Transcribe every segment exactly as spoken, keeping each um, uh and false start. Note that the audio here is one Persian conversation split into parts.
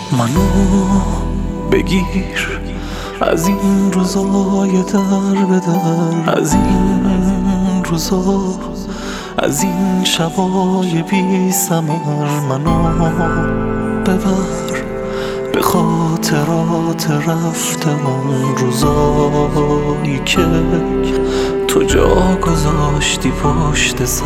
منو بگیر از این روزای در به در، از این روزا، از این شبای بی ثمر. منو ببر به خاطرات رفته اون روزایی که تو جا گذاشتی پشت سر.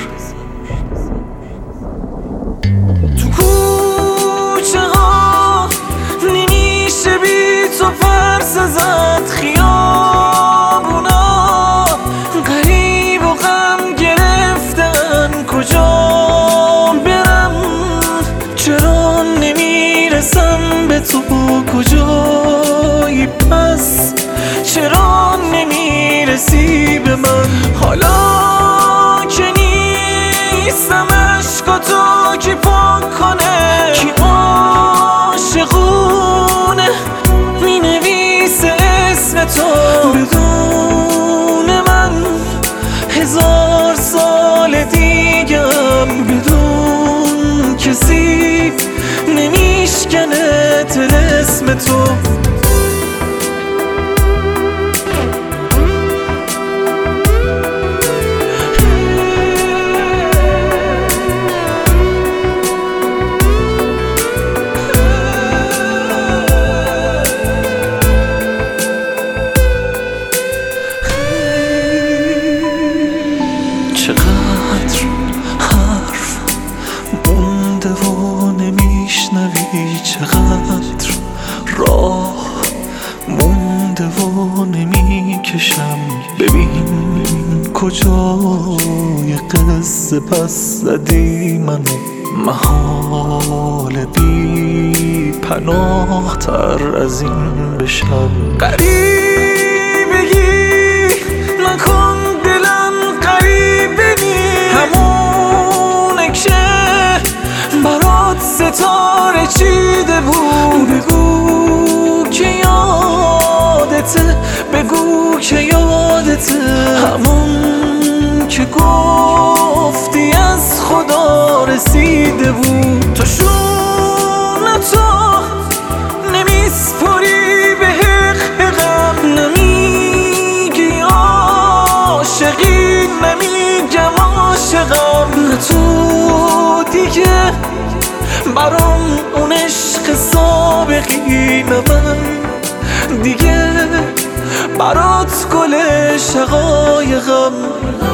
تو کوچه ها نمیشه بی تو پرس زد، خیابونا غریب و غم گرفتن. کجا برم؟ چرا نمیرسم به تو؟ کجایی پس؟ چرا نمیرسی به من؟ حالا که نیستم عشقاتو کی پاک کنه؟ کی عاشقونه مینویسه اسم تو بدون من؟ هزار سال دیگم بدون کسی نمیشکنه طلسم تو. چقدر حرف مونده و نمیشنوی، چقدر راه مونده و نمیکشم. ببین کجای قصه پس زدی منو، محال بی پناه تر از این بشم. غریبگی نکن دلم غریبه نیست، همونه که برات ستاره چیده بود. بگو که یادته، بگو که یادته، همون که گفتی از خدا رسیده بود. تو شونه تو نمیسپری به حقم، نمیگی عاشقی، نمیگم عاشقم. نه تو دیگه برام اون عشق سابقی، نه من دیگه برات گل شقایقم.